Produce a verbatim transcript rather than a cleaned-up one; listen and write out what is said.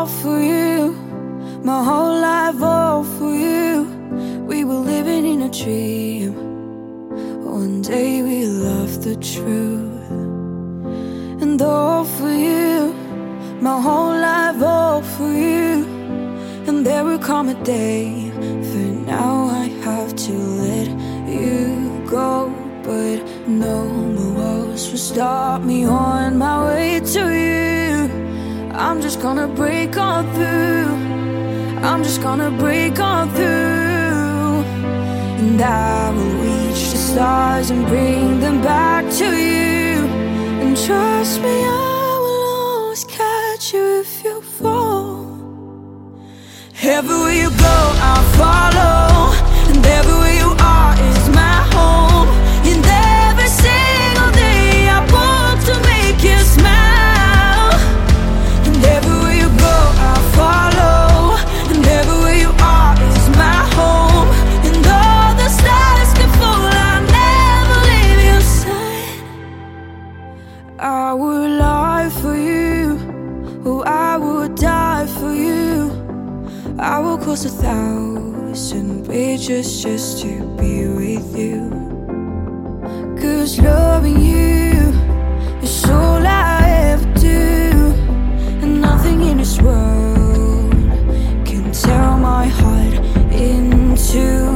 for you, my whole life all for you. We were living in a dream. One day we loved the truth. And all for you, my whole life all for you. And there will come a day, for now I have to let you go. But no more walls will stop me on my way to you. I'm just gonna break on through. I'm just gonna break on through. And I will reach the stars and bring them back to you. And trust me, I will always catch you if you fall. Everywhere you go, I'll follow. And everywhere you are is my home. And every single day I want to make you smile. And everywhere you go, I'll follow. And everywhere you are is my home. And all the stars can fall, I'll never leave your side. I would lie for you, oh, I would die for you. I will cross a thousand bridges just to be with you. Cause loving you is all I ever do. And nothing in this world can tear my heart in two.